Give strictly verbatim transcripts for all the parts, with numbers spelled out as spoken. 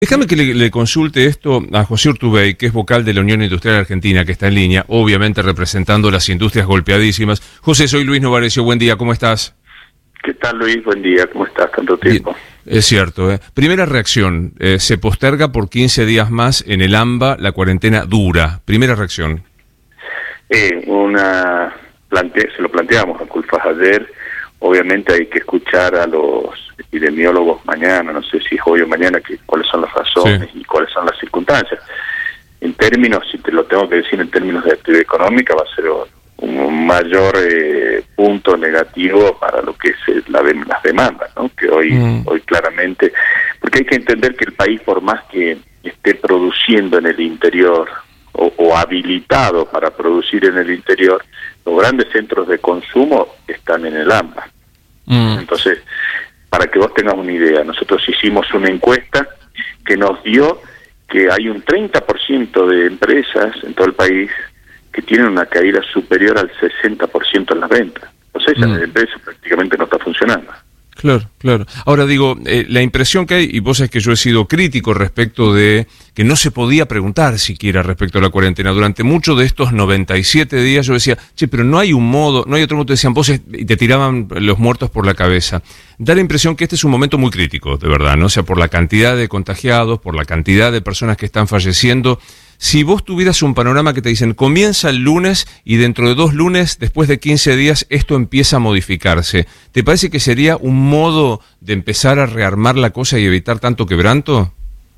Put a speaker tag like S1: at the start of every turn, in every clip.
S1: Déjame que le, le consulte esto a José Urtubey, que es vocal de la Unión Industrial Argentina, que está en línea, obviamente representando las industrias golpeadísimas. José, soy Luis Novarecio, buen día, ¿cómo estás?
S2: ¿Qué tal, Luis? Buen día, ¿cómo estás? Tanto tiempo.
S1: Bien, es cierto. ¿eh? Primera reacción, eh, se posterga por quince días más en el AMBA la cuarentena dura. Primera reacción.
S2: Eh, una plante se lo planteamos a Culfas ayer. Obviamente hay que escuchar a los epidemiólogos mañana, no sé si es hoy o mañana, que cuáles son las razones sí. y cuáles son las circunstancias. En términos, si te lo tengo que decir, en términos de actividad económica, va a ser un mayor eh, punto negativo para lo que es la de, las demandas, ¿no? Que hoy, mm. hoy claramente, porque hay que entender que el país, por más que esté produciendo en el interior o, o habilitado para producir en el interior, los grandes centros de consumo están en el AMBA. Mm. Entonces, para que vos tengas una idea, nosotros hicimos una encuesta que nos dio que hay un treinta por ciento de empresas en todo el país que tienen una caída superior al sesenta por ciento en las ventas. O sea, esa mm. empresa prácticamente no está funcionando.
S1: Claro, claro. Ahora digo, eh, la impresión que hay, y vos sabés que yo he sido crítico respecto de que no se podía preguntar siquiera respecto a la cuarentena. Durante muchos de estos noventa y siete días yo decía, che, pero no hay un modo, no hay otro modo, te decían vos y te tiraban los muertos por la cabeza. Da la impresión que este es un momento muy crítico, de verdad, ¿no? O sea, por la cantidad de contagiados, por la cantidad de personas que están falleciendo. Si vos tuvieras un panorama que te dicen, comienza el lunes y dentro de dos lunes, después de quince días, esto empieza a modificarse, ¿te parece que sería un modo de empezar a rearmar la cosa y evitar tanto quebranto?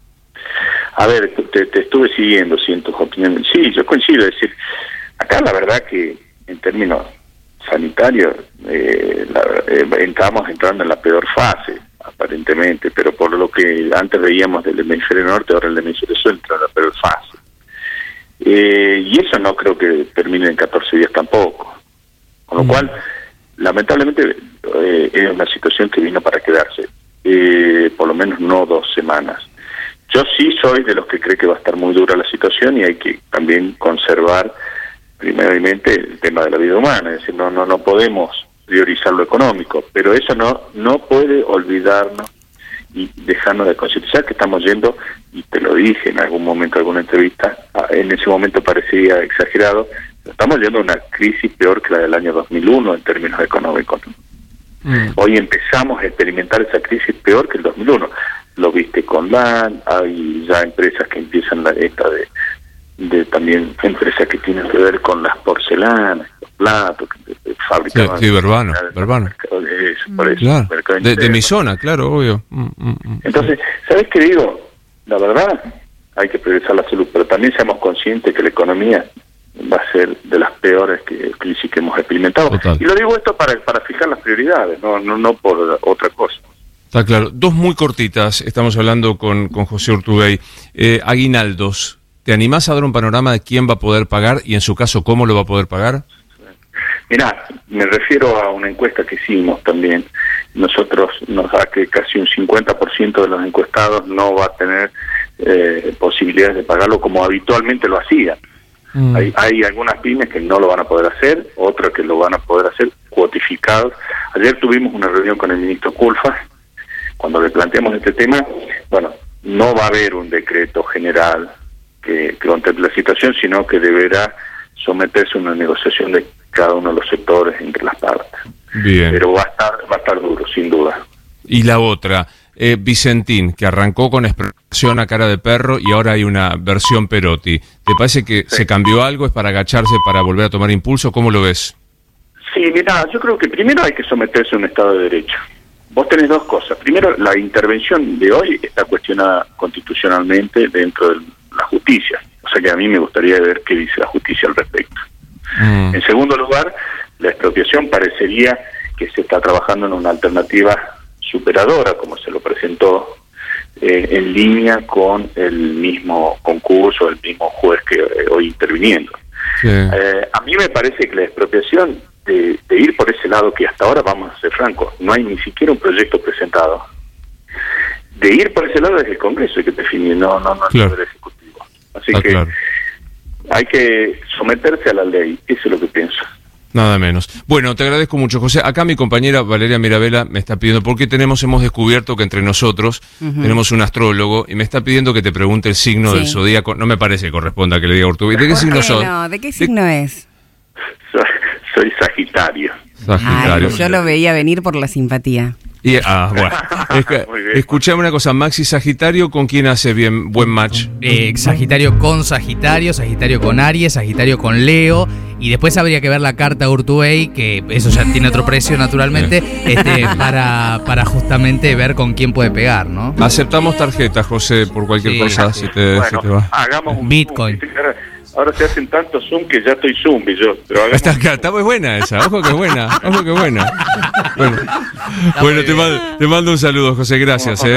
S2: A ver, te, te estuve siguiendo, siento tus opiniones. Sí, yo coincido, es decir, acá la verdad que en términos sanitarios eh, la, eh, estamos entrando en la peor fase, aparentemente, pero por lo que antes veíamos del hemisferio norte, ahora el hemisferio sur entra en la peor fase. Eh, y eso no creo que termine en catorce días tampoco. Con lo mm. cual, lamentablemente, eh, es una situación que vino para quedarse. Eh, por lo menos no dos semanas. Yo sí soy de los que cree que va a estar muy dura la situación y hay que también conservar, primeramente, el tema de la vida humana. Es decir, no, no, no podemos priorizar lo económico, pero eso no, no puede olvidarnos y dejarnos de concientizar que estamos yendo, y te lo dije en algún momento, en alguna entrevista, en ese momento parecía exagerado, estamos yendo a una crisis peor que la del año dos mil uno en términos económicos. Mm. Hoy empezamos a experimentar esa crisis peor que el dos mil uno. Lo viste con L A N, hay ya empresas que empiezan la esta de, de también empresas que tienen que ver con las porcelanas, los platos, que fabricaban.
S1: Sí, sí, Verbano, Verbano.
S2: Eso, por eso,
S1: claro, de, de mi zona, claro, obvio. Mm, mm, mm.
S2: Entonces, ¿sabes qué digo? La verdad, hay que priorizar la salud, pero también seamos conscientes que la economía va a ser de las peores que, crisis que hemos experimentado. Total. Y lo digo esto para para fijar las prioridades, no no no por otra cosa.
S1: Está claro. Dos muy cortitas, estamos hablando con, con José Urtubey. Eh, aguinaldos, ¿te animás a dar un panorama de quién va a poder pagar y en su caso cómo lo va a poder pagar?
S2: Mirá, me refiero a una encuesta que hicimos también. Nosotros nos da que casi un cincuenta por ciento de los encuestados no va a tener eh, posibilidades de pagarlo como habitualmente lo hacían. Mm. Hay, hay algunas pymes que no lo van a poder hacer, otras que lo van a poder hacer cuotificados. Ayer tuvimos una reunión con el ministro Culfas. Cuando le planteamos este tema, bueno, no va a haber un decreto general que, que contemple la situación, sino que deberá someterse a una negociación de cada uno de los sectores entre las partes. Bien. Pero va a estar, va a estar duro, sin duda.
S1: Y la otra, eh, Vicentín, que arrancó con expresión a cara de perro y ahora hay una versión Perotti. ¿Te parece que sí. se cambió algo? ¿Es para agacharse, para volver a tomar impulso? ¿Cómo lo ves?
S2: Sí, mira, yo creo que primero hay que someterse a un Estado de Derecho. Vos tenés dos cosas. Primero, la intervención de hoy está cuestionada constitucionalmente dentro de la justicia. O sea que a mí me gustaría ver qué dice la justicia al respecto. Mm. En segundo lugar, la expropiación parecería que se está trabajando en una alternativa superadora, como se lo presentó, eh, en línea con el mismo concurso, el mismo juez que eh, hoy interviniendo. Sí. Eh, a mí me parece que la expropiación, de, de ir por ese lado, que hasta ahora, vamos a ser francos, no hay ni siquiera un proyecto presentado. De ir por ese lado es el Congreso hay que definir, no, no, no claro. el Poder Ejecutivo. Así ah, que claro. hay que someterse a la ley, eso es lo que pienso.
S1: Nada menos. Bueno, te agradezco mucho, José. Acá mi compañera Valeria Mirabella me está pidiendo, porque tenemos, hemos descubierto que entre nosotros uh-huh. tenemos un astrólogo y me está pidiendo que te pregunte el signo sí. del zodíaco. No me parece que corresponda que le diga Urtubey. ¿De qué signo sos?
S3: No, ¿de qué signo ¿De... es?
S2: Soy, soy Sagitario.
S1: Sagitario.
S3: Ay, yo lo veía venir por la simpatía.
S1: Y, ah, bueno. Esca, escuchame una cosa, Maxi, Sagitario, ¿con quién hace bien buen match?
S4: Eh, Sagitario con Sagitario, Sagitario con Aries, Sagitario con Leo, y después habría que ver la carta Urtubey, que eso ya tiene otro precio naturalmente, este, para, para justamente ver con quién puede pegar, ¿no?
S1: Aceptamos tarjetas, José, por cualquier sí, cosa, sí. Si, te,
S2: bueno,
S1: si te va.
S2: Hagamos un
S4: Bitcoin.
S2: Zoom. Ahora se hacen tantos Zoom que ya estoy Zoom y yo. Pero
S1: está, está muy buena esa, ojo que buena, ojo que buena. Bueno, bueno te, mando, te mando un saludo, José, gracias. ¿eh?